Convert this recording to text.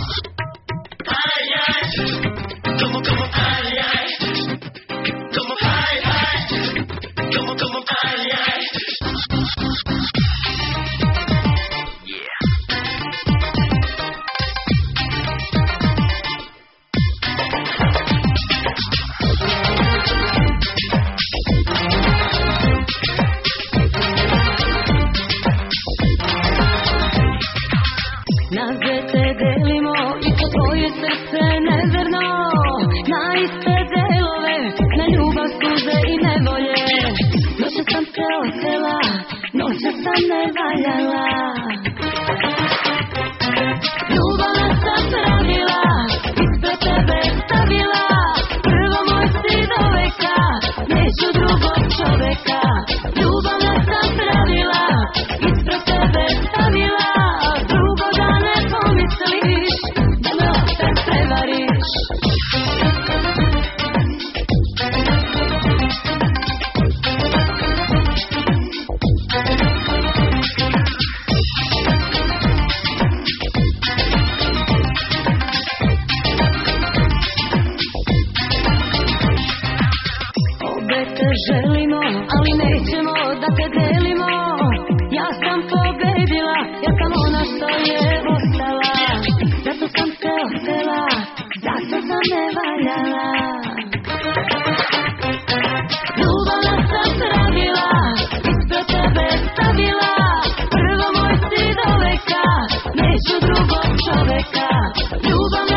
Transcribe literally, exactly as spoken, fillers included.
Želimo, ali nećemo da te delimo. Ja sam pobedila, ja sam ona što je ostala. Zato sam te otela, zato sam ne valjala. Ljubavna sam pravila, ispred tebe stavila. Prvo moj si do veka, neću drugog čoveka. Ljubavna